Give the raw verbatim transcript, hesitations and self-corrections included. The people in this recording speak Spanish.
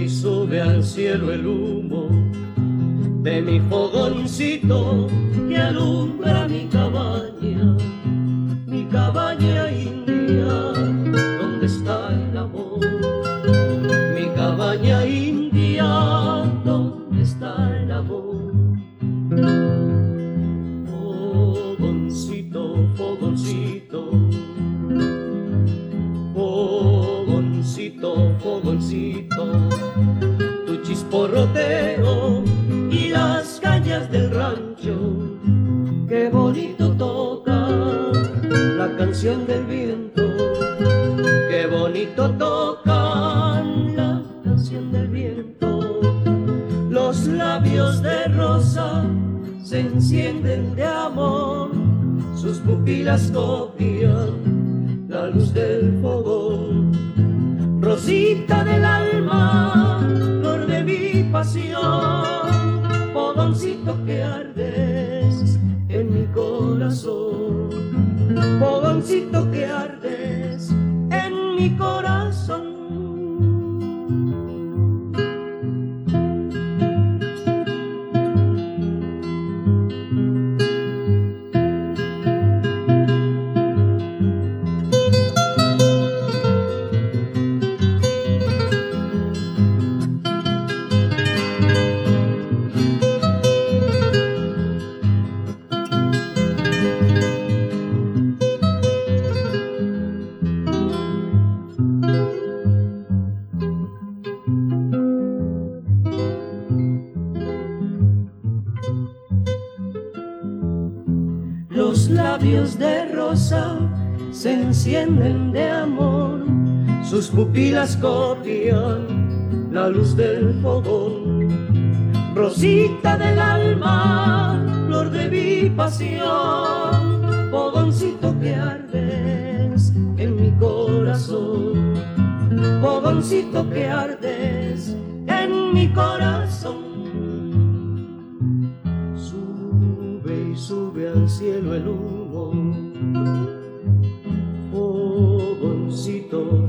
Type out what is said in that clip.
y sube al cielo el humo de mi fogoncito que alumbra mi cabaña, mi cabaña india, ¿dónde está el amor? Mi cabaña india, ¿dónde está el amor? Fogoncito, fogoncito, fogoncito, fogoncito, tu chisporroteo y las cañas del rancho, qué bonito toca la canción del viento, qué bonito toca la canción del viento. Los labios de rosa se encienden de amor, sus pupilas copian la luz del fogón. Rosita del alma, flor de mi pasión, fogoncito que ardes en mi corazón, fogoncito que ardes en mi corazón. Los labios de rosa se encienden de amor, sus pupilas copian la luz del fogón. Rosita del alma, flor de mi pasión, fogoncito que ardes en mi corazón, fogoncito que ardes en mi corazón. Y sube al cielo el humo, fogoncito,